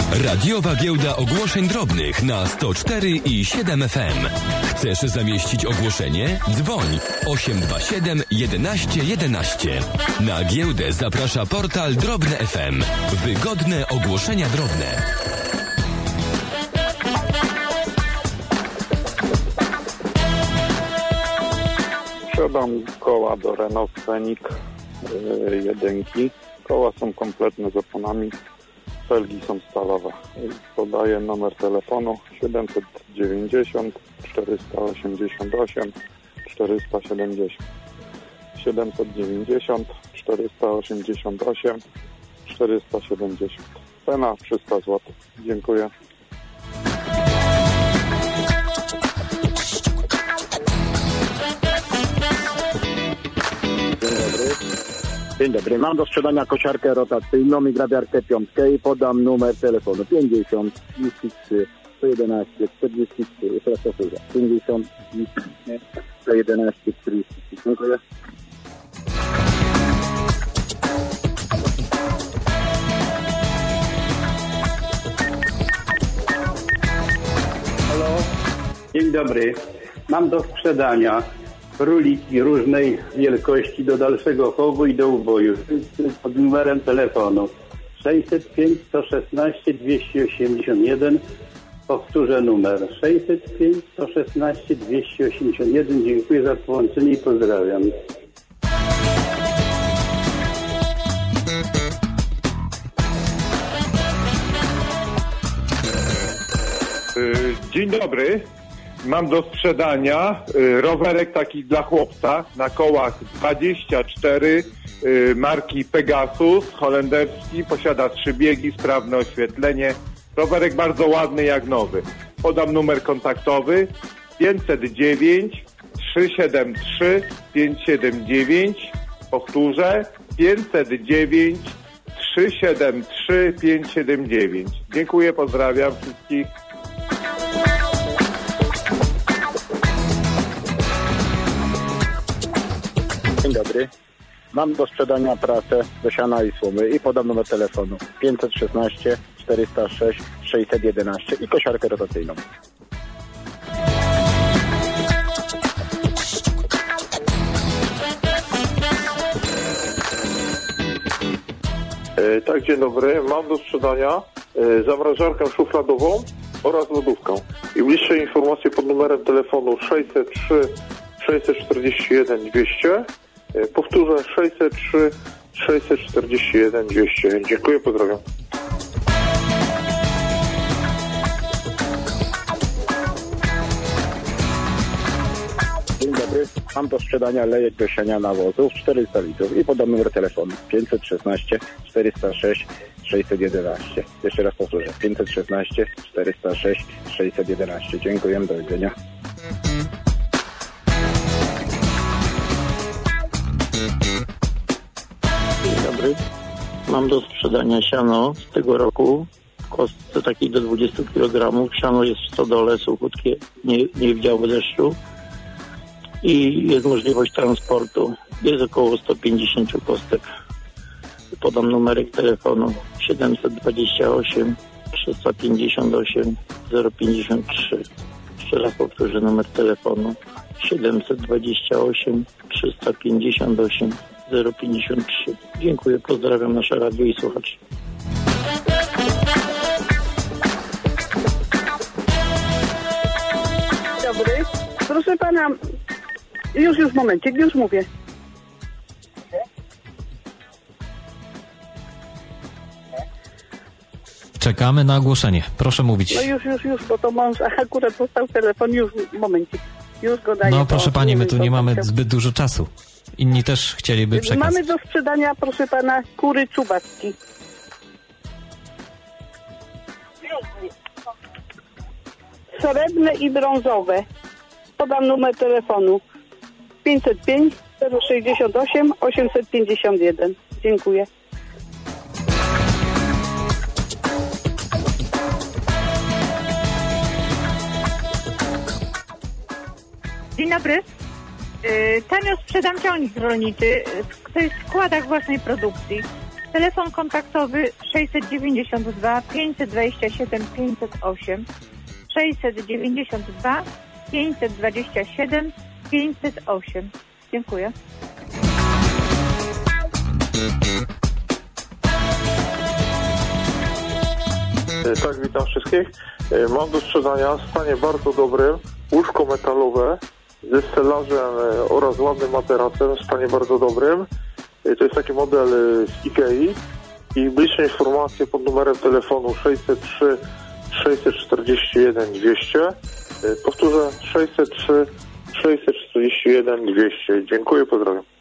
Radiowa Giełda Ogłoszeń Drobnych na 104 i 7 FM. Chcesz zamieścić ogłoszenie? Dzwoń 827 11 11. Na giełdę zaprasza portal Drobne FM. Wygodne ogłoszenia drobne. Sprzedam koła do Renault Scenic 1. Koła są kompletne z oponami. Felgi są stalowe. Podaję numer telefonu 790 488 470. 790 488 470. Cena 300 zł. Dziękuję. Dzień dobry. Mam do sprzedania kosiarkę rotacyjną i grabiarkę 5 i podam numer telefonu 50 33 111 43. Jeszcze raz powtórzę. 50 111 43. Dziękuję. Halo. Dzień dobry. Mam do sprzedania króliki różnej wielkości do dalszego chowu i do uboju pod numerem telefonu 605 116 281. Powtórzę numer 605 116 281. Dziękuję za połączenie i pozdrawiam. Dzień dobry. Mam do sprzedania rowerek taki dla chłopca na kołach 24 marki Pegasus, holenderski, posiada 3 biegi, sprawne oświetlenie. Rowerek bardzo ładny jak nowy. Podam numer kontaktowy 509 373 579. Powtórzę 509 373 579. Dziękuję, pozdrawiam wszystkich. Dzień dobry. Mam do sprzedania prasę do siana i słomy i podam numer telefonu 516 406 611 i kosiarkę rotacyjną. Tak, dzień dobry. Mam do sprzedania zamrażarkę szufladową oraz lodówkę. I bliższe informacje pod numerem telefonu 603 641 200. Powtórzę 603 641 200. Dziękuję, pozdrawiam. Dzień dobry. Mam do sprzedania lejek do siania nawozów 400 litrów i podam numer telefonu 516 406 611. Jeszcze raz powtórzę 516 406 611. Dziękuję, do widzenia. Dzień dobry. Mam do sprzedania siano z tego roku w kostce takiej do 20 kg. Siano jest w stodole, suchutkie, nie widziało deszczu i jest możliwość transportu. Jest około 150 kostek. Podam numerek telefonu 728 358 053. Jeszcze raz powtórzę numer telefonu 728 358 053. Dziękuję, pozdrawiam nasze radio i słuchaczy. Dobry. Proszę pana, już momencik, już mówię. Czekamy na ogłoszenie. Proszę mówić. No już, bo to mąż akurat dostał telefon, już momencik. Już go daję. No proszę pani, my tu nie mamy zbyt dużo czasu. Inni też chcieliby przekazać. Mamy do sprzedania, proszę pana, kury czubacki. Srebrne i brązowe. Podam numer telefonu 505 068 851. Dziękuję. Dzień dobry. Tanio sprzedam ciągnik rolniczy. To jest w składach własnej produkcji. Telefon kontaktowy 692 527 508. 692 527 508. Dziękuję. Tak, witam wszystkich. Mam do sprzedania w stanie bardzo dobrym łóżko metalowe ze stelażem oraz ładnym materacem w stanie bardzo dobrym. To jest taki model z Ikei i bliższe informacje pod numerem telefonu 603 641 200. Powtórzę 603 641 200. Dziękuję, pozdrawiam.